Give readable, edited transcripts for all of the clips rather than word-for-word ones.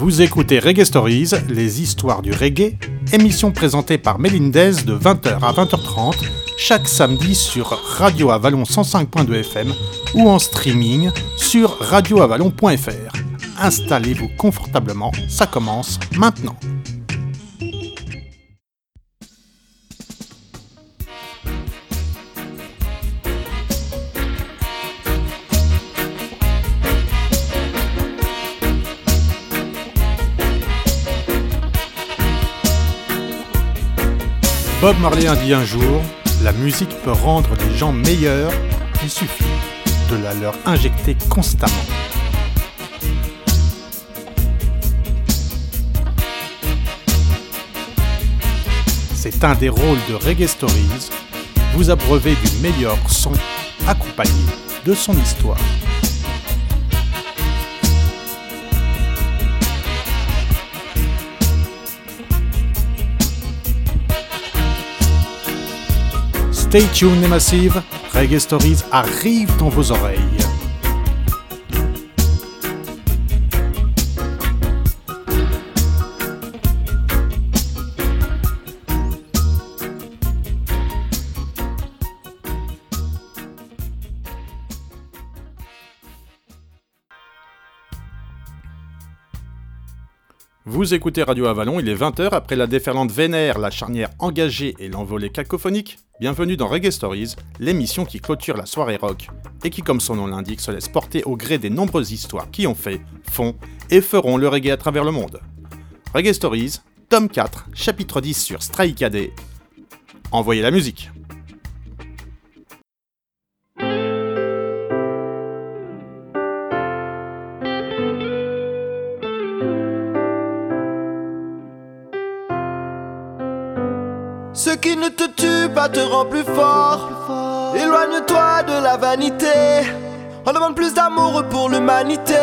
Vous écoutez Reggae Stories, les histoires du reggae, émission présentée par Melindez de 20h à 20h30, chaque samedi sur Radio Avalon 105.2 FM ou en streaming sur radioavalon.fr. Installez-vous confortablement, ça commence maintenant. Bob Marley a dit un jour, la musique peut rendre les gens meilleurs, il suffit de la leur injecter constamment. C'est un des rôles de Reggae Stories, vous abreuver du meilleur son accompagné de son histoire. Stay tuned les massives, Reggae Stories arrive dans vos oreilles. Vous écoutez Radio Avalon, il est 20h après la déferlante vénère, la charnière engagée et l'envolée cacophonique. Bienvenue dans Reggae Stories, l'émission qui clôture la soirée rock et qui, comme son nom l'indique, se laisse porter au gré des nombreuses histoires qui ont fait, font et feront le reggae à travers le monde. Reggae Stories, tome 4, chapitre 10 sur Stray Cadet. Envoyez la musique. Ce qui ne te tue pas te rend plus fort. Éloigne-toi de la vanité. On demande plus d'amour pour l'humanité.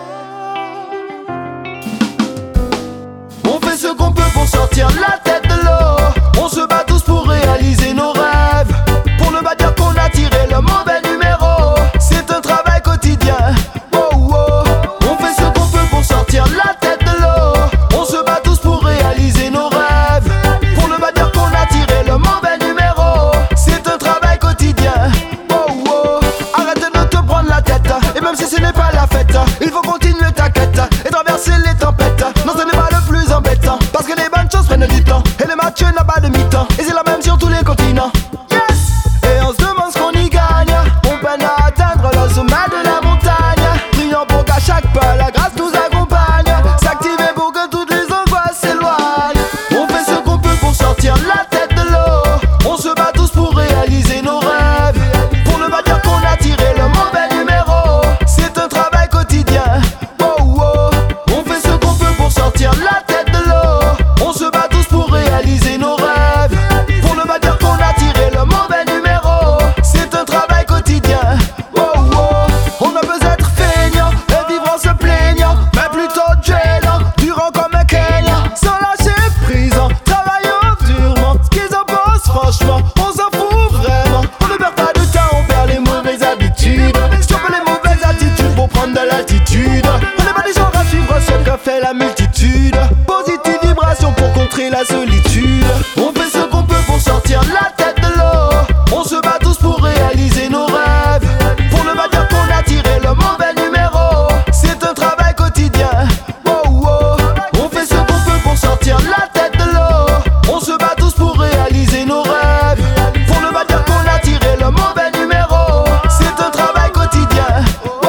On fait ce qu'on peut pour sortir la tête de l'eau. On se bat tous pour réaliser nos rêves. Pour ne pas dire qu'on a tiré le mauvais numéro. C'est un travail quotidien. Oh, oh. On fait ce qu'on peut pour sortir la tête de l'eau. On se bat tous pour réaliser nos rêves. Pour ne pas dire qu'on a tiré le mauvais numéro. C'est un travail quotidien. Oh, oh. Arrête de te prendre la tête. Et même si ce n'est pas la fête, il faut continuer ta quête et traverser les tempêtes. Non, ce n'est pas le plus embêtant, parce que les bonnes choses prennent du temps. Et le match n'a pas de mi-temps. Et c'est la même sur tous les continents. Yes. Et on se demande ce qu'on y gagne. On peine à atteindre le sommet de la montagne. Prions pour qu'à chaque pas la grâce nous accompagne. S'activer pour que toutes les angoisses s'éloignent. On fait ce qu'on peut pour sortir la tête de l'eau. On se bat tous pour réaliser nos rêves. Pour ne pas dire qu'on a tiré le mauvais numéro. C'est un travail quotidien. Oh, oh. On fait ce qu'on peut pour sortir la tête de l'eau. On se bat tous pour réaliser nos rêves. Pour ne pas dire qu'on a tiré le mauvais numéro. C'est un travail quotidien. Oh, oh. On ne peut être feignant et vivre en se plaignant, mais plutôt gênant, durant comme un Kenyan. Sans lâcher prise, travaillant durement. Ce qu'ils opposent franchement, on s'en fout vraiment. On ne perd pas de temps, on perd les mauvaises habitudes. Stoppe les mauvaises attitudes pour prendre de l'altitude. On n'est pas des gens à suivre ce que fait la multitude. Positive vibration pour contrer la solitude. On fait ce qu'on peut pour sortir la tête de l'eau. On se bat tous pour réaliser nos rêves. Pour ne pas dire qu'on a tiré le mauvais numéro. C'est un travail quotidien. Oh, oh. On fait ce qu'on peut pour sortir la tête de l'eau. On se bat tous pour réaliser nos rêves. Pour ne pas dire qu'on a tiré le mauvais numéro. C'est un travail quotidien. Oh,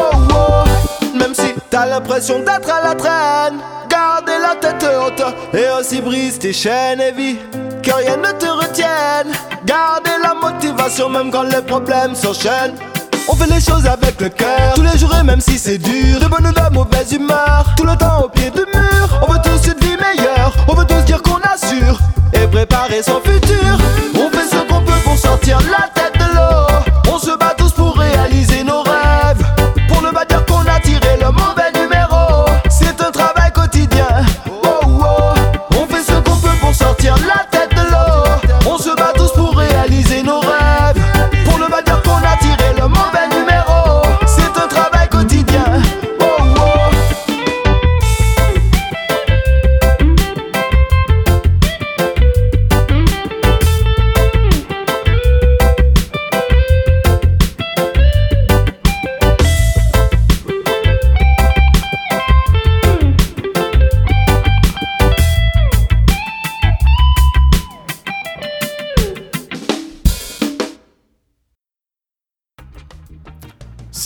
oh. Même si t'as l'impression d'être à la traîne, gardez la tête haute et aussi brise tes chaînes et vie. Que rien ne te retienne. Gardez la motivation même quand les problèmes s'enchaînent. On fait les choses avec le cœur, tous les jours et même si c'est dur. De bonne ou de mauvaise humeur, tout le temps au pied du mur. On veut tous une vie meilleure, on veut tous dire qu'on assure et préparer son futur. On fait ce qu'on peut pour sortir la tête de l'eau. On se bat tous pour réaliser nos rêves. Pour ne pas dire qu'on a tiré le mauvais numéro. C'est un travail quotidien. Oh, oh. On fait ce qu'on peut pour sortir la tête de l'eau. On se bat tous pour réaliser nos rêves. Pour ne pas dire qu'on a tiré le mauvais numéro. C'est un travail quotidien. Oh, oh.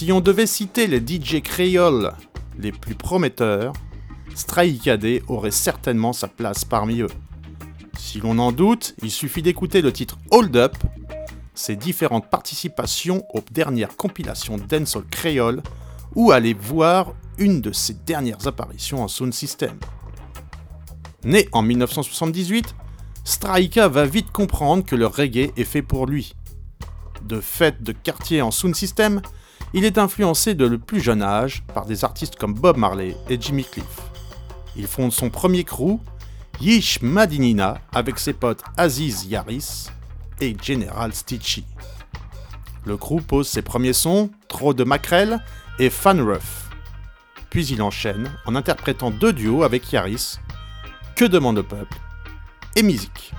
Si on devait citer les DJ créoles les plus prometteurs, Straïkadé aurait certainement sa place parmi eux. Si l'on en doute, il suffit d'écouter le titre Hold Up, ses différentes participations aux dernières compilations dancehall créole, ou aller voir une de ses dernières apparitions en sound system. Né en 1978, Straïka va vite comprendre que le reggae est fait pour lui. De fait de quartier en sound system, il est influencé de le plus jeune âge par des artistes comme Bob Marley et Jimmy Cliff. Il fonde son premier crew, Yish Madinina, avec ses potes Aziz Yaris et General Stitchy. Le crew pose ses premiers sons, Trop de Maquerelle et Fan Rough. Puis il enchaîne en interprétant 2 duos avec Yaris, Que demande le peuple et Musique.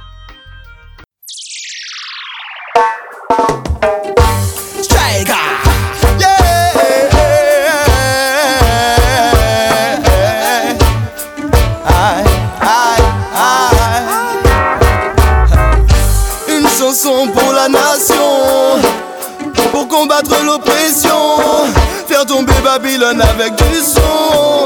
Une chanson pour la nation, pour combattre l'oppression, faire tomber Babylone avec du son.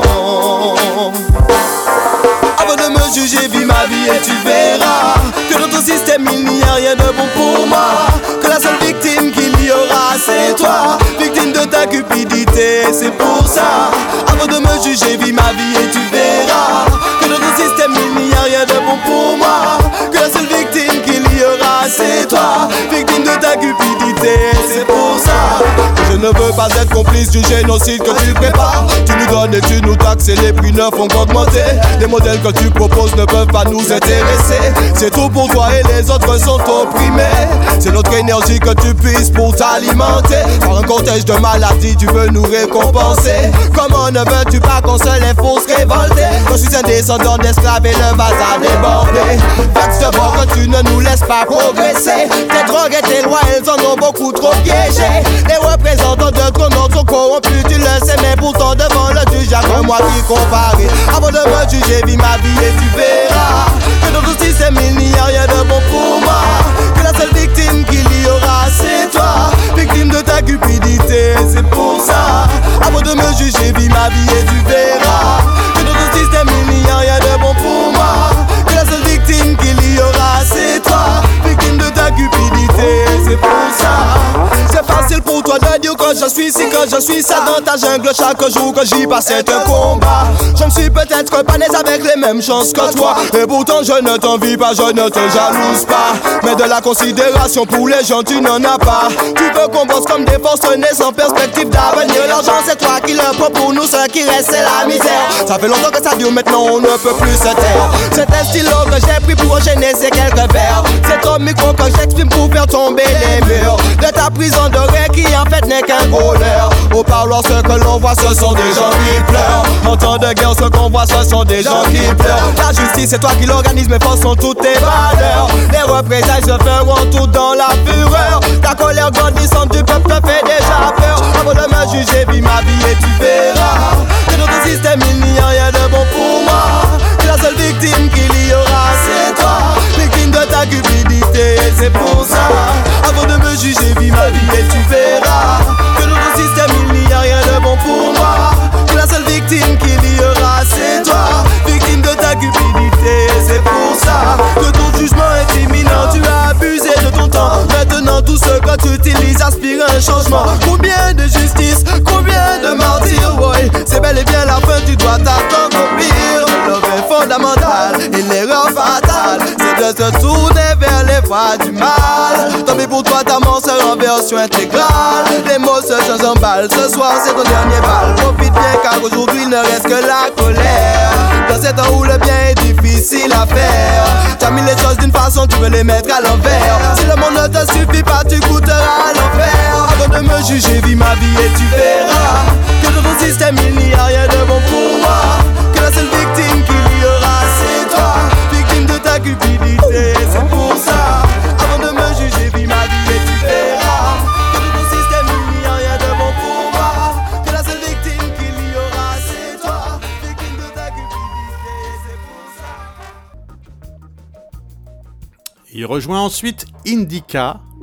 Avant de me juger, vis ma vie et tu verras que dans ton système il n'y a rien de bon pour moi. Que la seule victime qu'il y aura c'est toi, victime de ta cupidité, c'est pour ça. Avant de me juger, vis ma vie et tu verras que dans ton système il n'y a rien de bon pour moi. Que la seule victime qu'il y aura c'est toi, victime de ta cupidité, c'est pour ça. Je ne veux pas être complice du génocide que tu prépares. Tu nous donnes et tu nous taxes et les prix ne font qu'augmenter. Les modèles que tu proposes ne peuvent pas nous intéresser. C'est tout pour toi et les autres sont opprimés. C'est notre énergie que tu puisses pour t'alimenter. Par un cortège de maladies tu veux nous récompenser. Comment ne veux-tu pas qu'on se lève pour se révolter? Je suis un descendant d'esclaves et le bazar débordé. Vexe de voir que tu ne nous laisses pas progresser. Tes drogues et tes lois elles en ont beaucoup trop piégé. Les représentants de ton nom sont corrompus, tu le sais, mais pourtant devant le juge y'a que moi qui compare. Avant de me juger, vis ma vie et tu verras que dans ton système il n'y a rien de bon pour moi. Que la seule victime qu'il y aura c'est toi, victime de ta cupidité, c'est pour ça. Avant de me juger, vis ma vie et tu verras que dans ton système il n'y a rien de bon pour moi. Que la seule victime qu'il y aura c'est toi, victime de ta cupidité, c'est pour ça. C'est facile pour toi de dire que je suis ici, que je suis ça dans ta jungle. Chaque jour que j'y passe c'est un combat. Je ne suis peut-être pas né avec les mêmes chances que toi, et pourtant je ne t'envie pas, je ne te jalouse pas. Mais de la considération pour les gens tu n'en as pas. Tu veux qu'on bosse comme des forcenés sans perspective d'avenir. L'argent c'est toi qui le prends, pour nous ce qui reste c'est la misère. Ça fait longtemps que ça dure, maintenant on ne peut plus se taire. C'est un stylo que j'ai pris pour enchaîner ces quelques vers. C'est ton micro que j'exprime pour faire tomber les murs de ta prison dorée qui en fait n'est qu'un bonheur. Au parloir ce que l'on voit ce sont des gens qui pleurent. En temps de guerre ce qu'on voit ce sont des gens qui pleurent. La justice c'est toi qui l'organise, mais forçons toutes tes valeurs. Les représailles se feront tout dans la fureur. Ta colère grandissante du peuple te fait déjà peur. Avant de me juger, vis ma vie et tu verras que dans ton système il n'y a rien de bon pour moi. Que la seule victime qu'il y aura c'est toi, victime de ta cupidité, c'est pour ça. Avant de me juger, vis ma vie et tu verras que dans ton système il n'y a rien de bon pour moi. Que la seule victime qu'il y aura c'est toi, victime de ta cupidité, c'est pour ça. Que ton jugement est imminent, tu as abusé de ton temps. Maintenant tout ce que tu utilises aspire à un changement. Combien de justice, combien de martyrs, ouais. C'est bel et bien la fin, tu dois t'attendre au pire. Le est fondamental et l'erreur fatale, c'est de se tourner vers les voies du mal. Tant pis pour toi, ta mort sera en version intégrale. Les mots se changent en balles, ce soir c'est ton dernier bal. Profite bien car aujourd'hui il ne reste que la colère. Dans ces temps où le bien est difficile à faire, tu as mis les choses d'une façon, tu veux les mettre à l'envers. Si le monde ne te suffit pas, tu goûteras l'enfer. Avant de me juger, vis ma vie et tu verras que dans ton système il n'y a rien de bon pour moi. Que la seule victime qu'il y aura c'est toi, victime de ta cupidité, c'est pour ça. Avant de me juger, vis ma vie et tu verras que dans ton système il n'y a rien de bon pour moi. Que la seule victime qu'il y aura c'est toi, victime de ta cupidité, c'est pour ça. Il rejoint ensuite Indica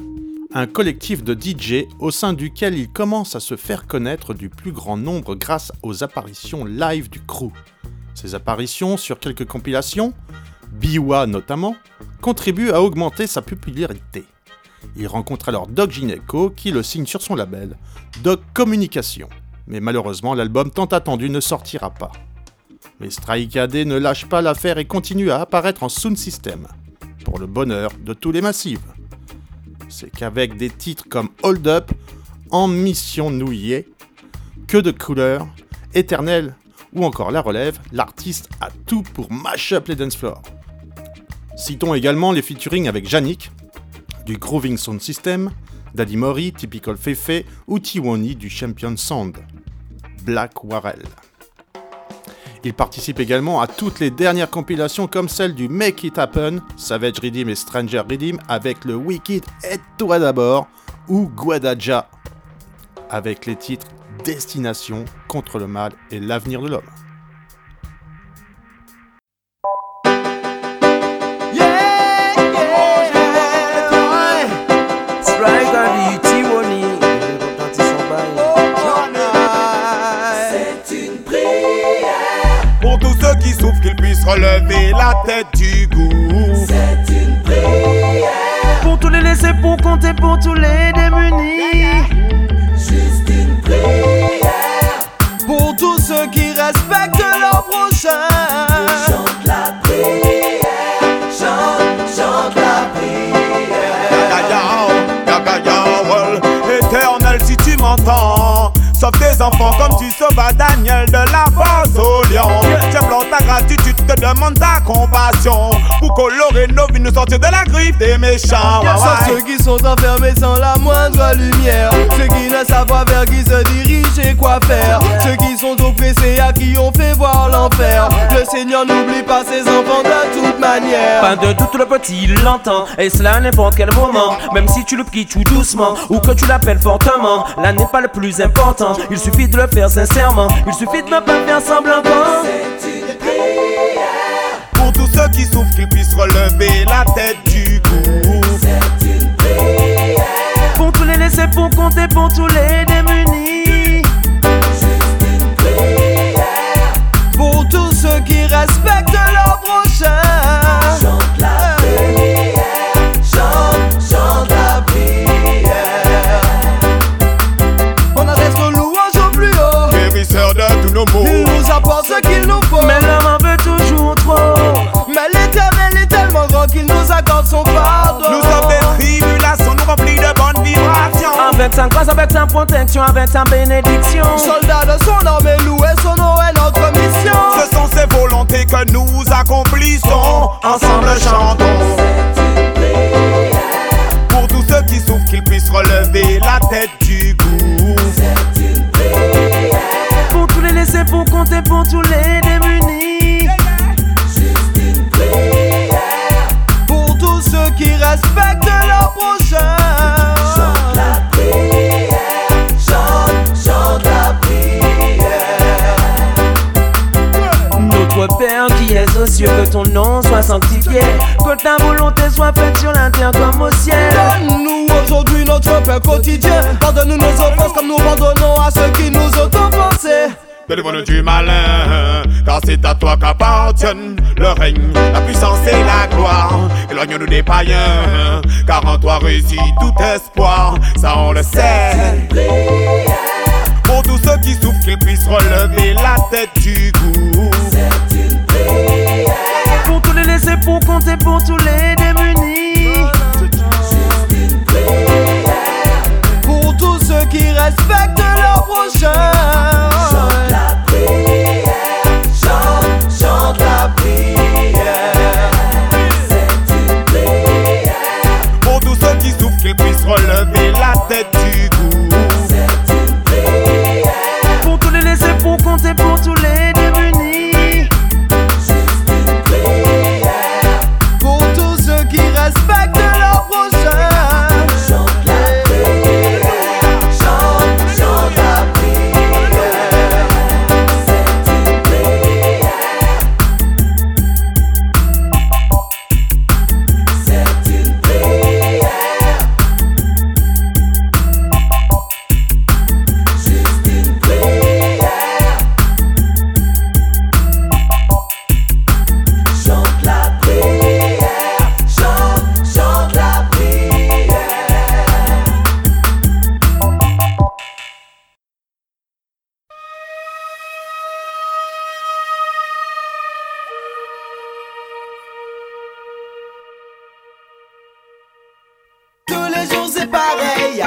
un collectif de DJ au sein duquel il commence à se faire connaître du plus grand nombre grâce aux apparitions live du crew. Ces apparitions sur quelques compilations, Biwa notamment, contribuent à augmenter sa popularité. Il rencontre alors Doc Gineco qui le signe sur son label, Doc Communication. Mais malheureusement, l'album tant attendu ne sortira pas. Mais Strykade ne lâche pas l'affaire et continue à apparaître en Sound System, pour le bonheur de tous les massifs. C'est qu'avec des titres comme Hold Up, En Mission Nouillet, Que de couleurs, Éternel ou encore La Relève, l'artiste a tout pour mash up les dance floors. Citons également les featuring avec Yannick, du Grooving Sound System, Daddy Mori, Typical Fefe ou Tiwani du Champion Sound, Black Warrell. Il participe également à toutes les dernières compilations comme celle du Make It Happen, Savage Redeem et Stranger Redeem avec le Wicked Aide-toi d'abord ou Guadaja avec les titres Destination, Contre le mal et l'avenir de l'homme. Qui souffrent qu'ils puissent relever la tête du goût. C'est une prière pour tous les laissés, pour compter pour tous les démunis. Juste une prière pour tous ceux qui respectent leur prochain. Chante la prière, chante la prière. Éternel, si tu m'entends, sauve tes enfants comme tu sauvas Daniel de la fosse au lion. J'implore ta gratitude, te demande ta compassion pour colorer nos vies, nous sortir de la griffe des méchants. Sans ceux qui sont enfermés sans la moindre lumière, ceux qui ne savent pas vers qui se diriger et quoi faire, ceux qui sont oppressés, à qui on fait voir l'enfer. Le Seigneur n'oublie pas ses enfants de toute manière. Pas de doute, le petit l'entend, et cela à n'importe quel moment. Même si tu le pries tout doucement, ou que tu l'appelles fortement, là n'est pas le plus important. Il suffit de le faire sincèrement, il suffit de ne pas faire semblant. C'est une prière pour tous ceux qui souffrent qu'ils puissent relever la tête du goût. C'est une prière pour tous les laissés, pour compter pour tous les démunis. Juste une prière pour tous ceux qui respectent leur prochain. Chante la prière, chante la prière. On adresse nos louanges au plus haut, Guérisseur de tous nos maux. il nous apporte ce qu'il nous faut. Mais l'homme en veut toujours trop. Mais l'Éternel est tellement grand qu'il nous accorde son pardon. Nous sommes des tribulations, nous remplis de bonnes vibrations. Avec sa grâce, avec sa protection, avec sa bénédiction. Soldats de son armée, louer son nom est notre mission. Ce sont ces volontés que nous accomplissons. Ensemble chantons. C'est une prière Pour tous ceux qui souffrent qu'ils puissent relever la tête du goût. C'est une prière Pour tous les laissés, pour compter pour tous les démunis. Juste une prière pour tous ceux qui respectent leur prochain. Chante la prière, chante la prière. Notre Père qui es aux cieux, que ton nom soit sanctifié, que ta volonté soit faite sur la terre comme au ciel. Donne-nous aujourd'hui notre pain quotidien. Pardonne-nous nos offenses comme nous pardonnons à ceux qui nous ont offensés. Délivre-nous du malin, car c'est à toi qu'appartiennent le règne, la puissance et la gloire. Éloigne-nous des païens, car en toi réussit tout espoir. Ça on le sait. Pour tous ceux qui souffrent qu'ils puissent relever la tête du goût. C'est une prière Pour tous les laissés, pour compter pour tous les démunis. Juste une prière Pour tous ceux qui respectent leur prochain. Chante la prière, chante la prière. C'est une prière Pour tous ceux qui souffrent qu'ils puissent relever la tête du goût. C'est une prière Pour tous les laissés, pour compter pour tous les démunis. Juste une prière Pour tous ceux qui respectent leur prochain. Chante la prière, chante la prière.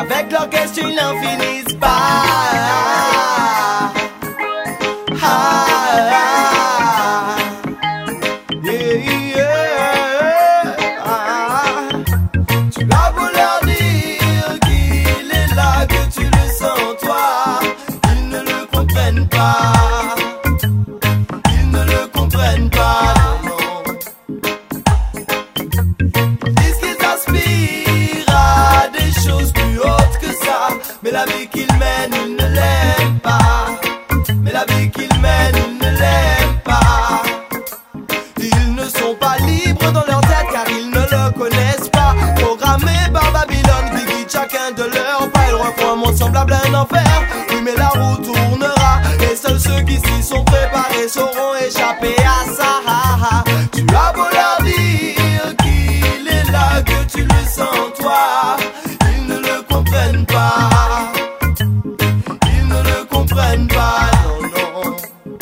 avec l'orchestre ils n'en finissent pas. Tu as beau leur dire qu'il est là, que tu le sens toi, ils ne le comprennent pas. Ils ne le comprennent pas, non. Ils disent qu'ils aspirent à des choses plus hautes que ça, mais la vie qu'ils mènent, ils ne l'aiment pas. Mais la vie qu'ils mènent, ils ne l'aiment pas. Ils ne sont pas libres dans leur tête car ils ne le connaissent pas. Programmés par Babylone qui guide chacun de leurs pas. Ils refont un monde semblable à un enfer. Oui mais la roue tournera et seuls ceux qui s'y sont préparés sauront échapper à ça. Tu as beau leur dire qu'il est là, que tu le sens toi, ils ne le comprennent pas. Ils ne le comprennent pas, non, non.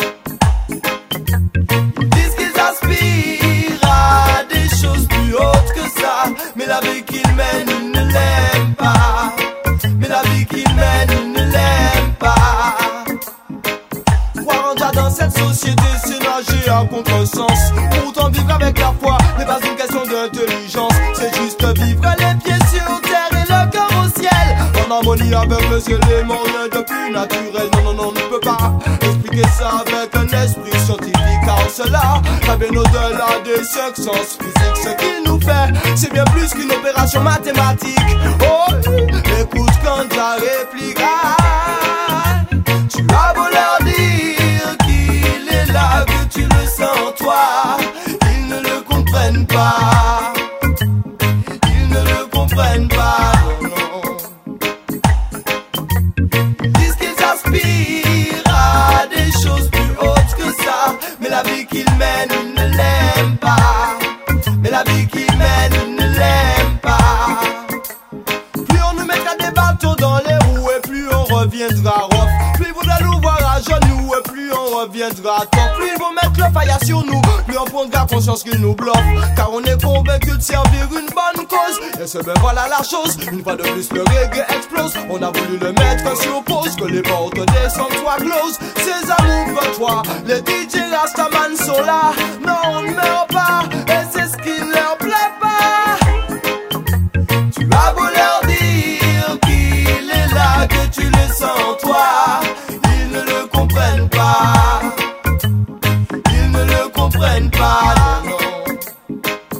Ils disent qu'ils aspirent à des choses plus hautes que ça, mais la vie qu'ils mènent, ils ne l'aiment pas. Mais la vie qu'ils mènent, ils ne l'aiment pas. Croire en Dieu dans cette société, c'est nager à contresens. Pourtant vivre avec la foi n'est pas une question d'intelligence. C'est juste vivre les pieds sur terre et le cœur au ciel, en harmonie avec le ciel et mon rien de plus naturel. Non, non, non, on ne peut pas expliquer ça avec un esprit scientifique, car cela va bien au-delà des cinq sens physiques. Ce qu'il nous fait, c'est bien plus qu'une opération mathématique. Oh, écoute quand ça réplique. Tu as beau leur dire qu'il est là, que tu le sens toi, ils ne le comprennent pas. Ils ne le comprennent pas, non, non. Ils disent qu'ils aspirent à des choses plus hautes que ça, mais la vie qu'ils mènent, ils ne l'aiment pas. Mais la vie qu'ils mènent, ils ne l'aiment pas. Plus on nous mettra des bâtons dans les roues et plus on reviendra rough. Plus ils voudront nous voir à genoux et plus on reviendra top. Plus ils vont mettre le faille sur nous, plus on prendra conscience qu'ils nous bluffent. Car on est convaincu de servir une bonne cause. Et c'est ben voilà la chose, une fois de plus le reggae explose. On a voulu le mettre sur pause, que les portes descendent soient close. Ces amours veulent toi, les DJ Rastaman sont là. Non on ne meurt pas, et c'est ce qui ne leur plaît pas. Tu as beau leur dire qu'il est là, que tu le sens toi, ils ne le comprennent pas. Ils ne le comprennent pas, non, non.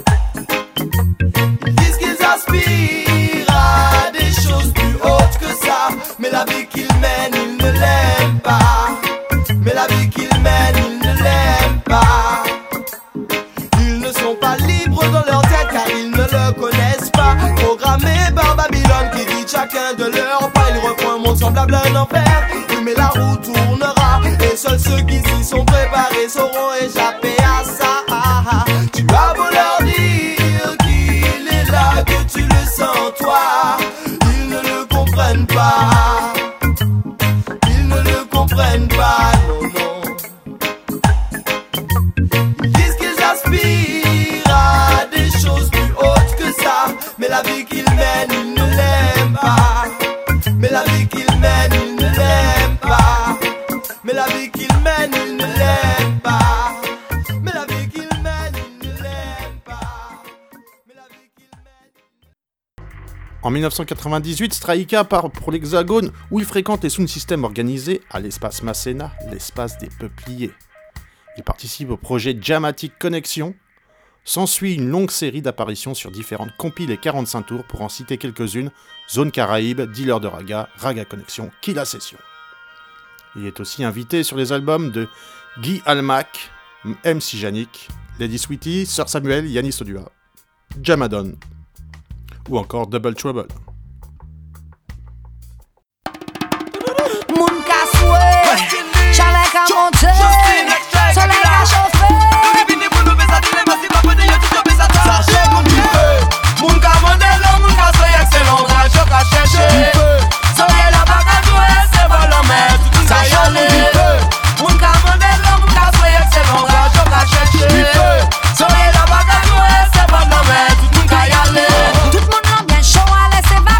Ils disent qu'ils aspirent à des choses plus hautes que ça, mais la vie qu'ils mènent, ils ne l'aiment pas. Mais la vie qu'ils mènent, ils ne l'aiment pas. Ils ne sont pas libres dans leur tête car ils ne le connaissent pas. Programmés par Babylone qui dit chacun de leur pas. Ils refont un monde semblable à un enfer. Oui mais la roue tournera et seuls ceux qui s'y sont préparés sauront échapper à ça. Tu as beau leur dire qu'il est là, que tu le sens toi, ils ne le comprennent pas. Ils ne le comprennent pas, non, non. Ils disent qu'ils aspirent à des choses plus hautes que ça, mais la vie qu'ils mènent, ils ne l'aiment pas. Mais la vie qu'ils mènent, ils ne l'aiment pas. Mais la vie qu'ils mènent, ils ne l'aiment pas. Mais la vie qu'ils mènent, ils ne l'aiment pas. Mais la vie qu'ils mènent. En 1998, Straïka part pour l'Hexagone où il fréquente les sound systems organisés à l'espace Masséna, l'espace des peupliers. Il participe au projet Jamatic Connection. S'ensuit une longue série d'apparitions sur différentes compiles et 45 tours pour en citer quelques-unes: Zone Caraïbe, Dealer de Raga, Raga Connection, Killa Session. Il est aussi invité sur les albums de Guy Almack, MC Janik, Lady Sweetie, Sir Samuel, Yanis Odua, Jamadon ou encore Double Trouble. Moun ka soué, chalet ka monte, soleil ka chauffé. Moun ka mande l'homme, moun ka soy excellent, rajo ka chercher. Soleil la pa ka jouer, c'est bon l'homme, tout ka yole. Moun ka mande l'homme, moun ka soy excellent, rajo ka chercher. Soleil la pa ka jouer, c'est bon l'homme, tout ka yole. Tout moun an bien chaud à laisser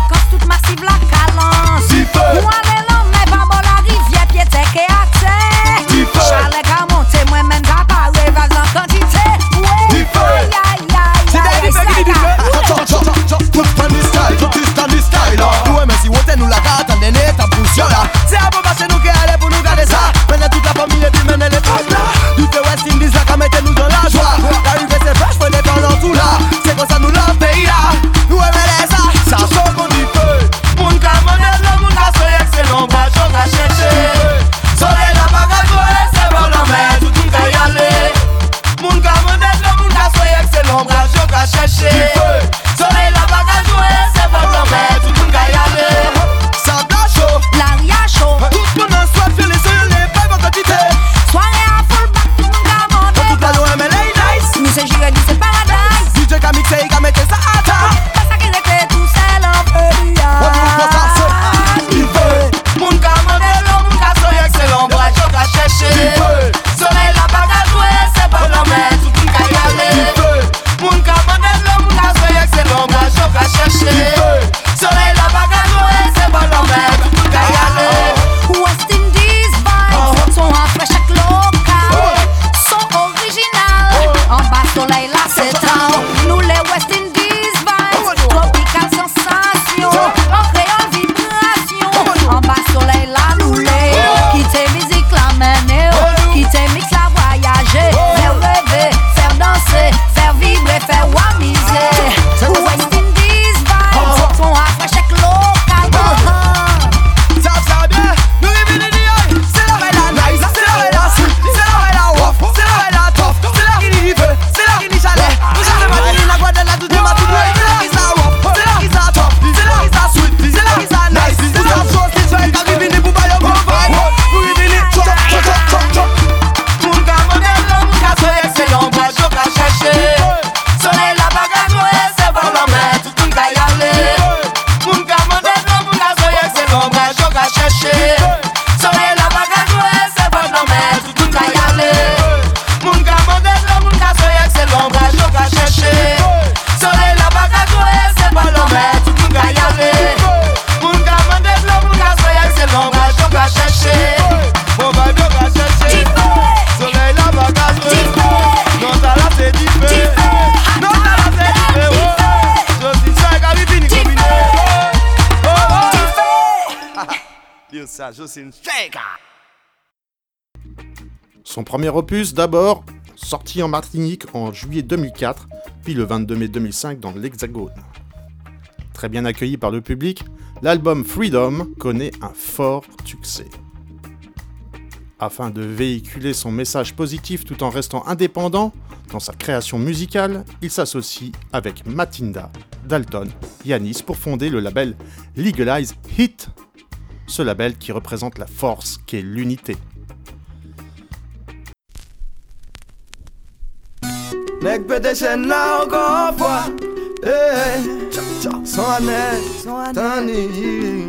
Jocelyne Shaker. Son premier opus, d'abord, sorti en Martinique en juillet 2004, puis le 22 mai 2005 dans l'Hexagone. Très bien accueilli par le public, l'album Freedom connaît un fort succès. Afin de véhiculer son message positif tout en restant indépendant dans sa création musicale, il s'associe avec Matinda, Dalton, Yanis pour fonder le label Legalize Hit, ce label qui représente la force qu'est l'unité. Nèg pété chaîne là encore une fois. Sans année, tani.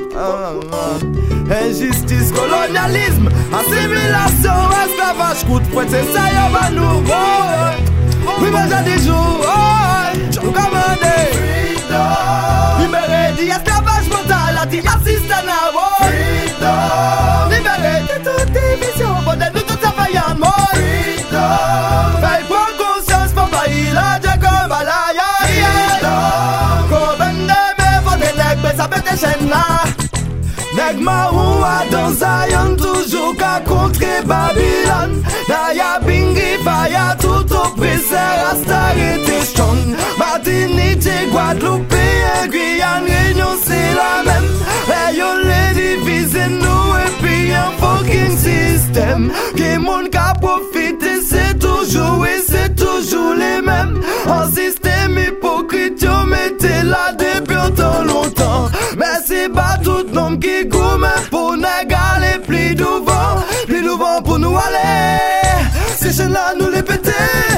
Injustice, colonialisme, assimilation, esclavage, coup de poing, c'est ça y'a pas nouveau. Oui, moi j'ai des jours, nous commander. Libéré d'esclavage mental, anti-raciste en avant. Libéré de toute division, modèle de toute sa faillante mort. Veille prendre conscience, pour pas y la dire comme à la ya. Condamné, mais faut des nègres, mais ça peut des chaînes là. Nèg Maroua dans Zion, toujours qu'à contrer Babylone. Naya Bingi, Faya, tout oppresseur, Rasta était strong. Martinique, Guadeloupe, Guyane, Réunion, c'est la même. Mais yo les divise nous et puis un fucking système. Qui moun ka profite, c'est toujours et c'est toujours les mêmes. Un système hypocrite, yo mettez là depuis autant longtemps. Mais c'est pas tout l'homme qui goûte pour n'égaler plus devant pour nous aller. Ces chaînes-là nous les péter.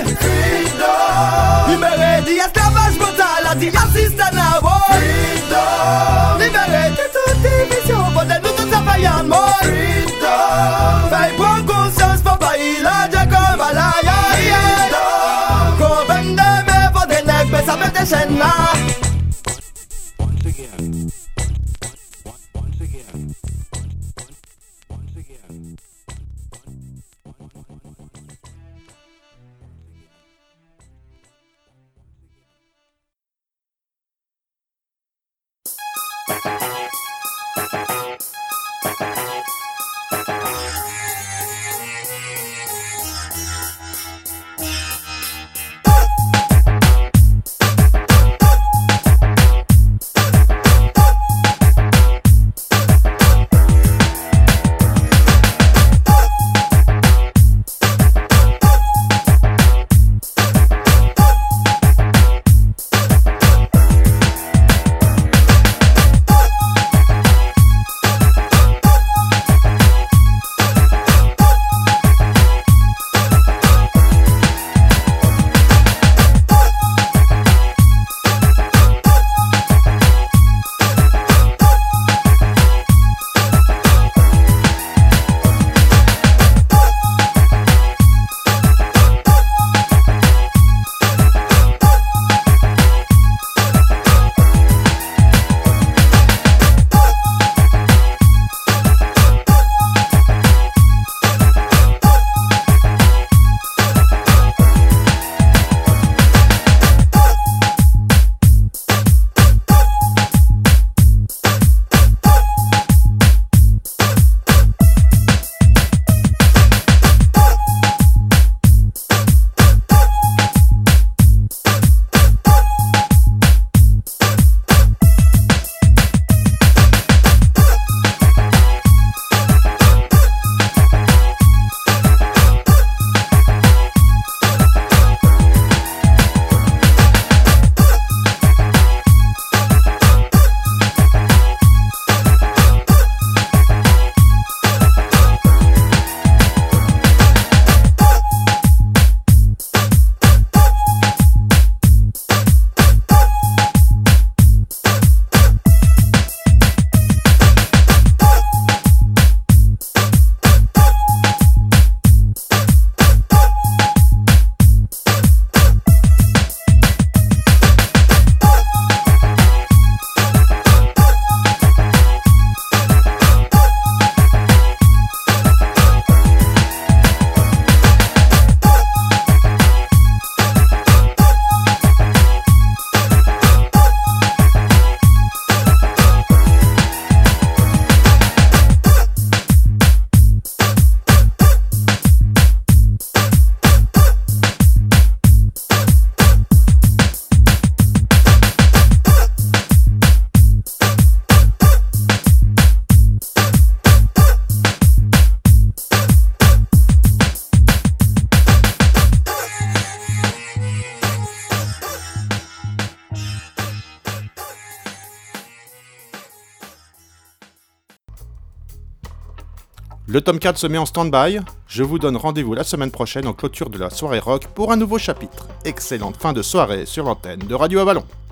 Libéré d'esclavage mental, anti-raciste en avant. Libéré de toute division, modèle de toute sa faillante mort. Veille prendre conscience, papa il a déjà comme à la ya. Convainc de mes faut des nègres, mais ça met des chaînes là. Le tome 4 se met en stand-by. Je vous donne rendez-vous la semaine prochaine en clôture de la soirée rock pour un nouveau chapitre. Excellente fin de soirée sur l'antenne de Radio Avalon.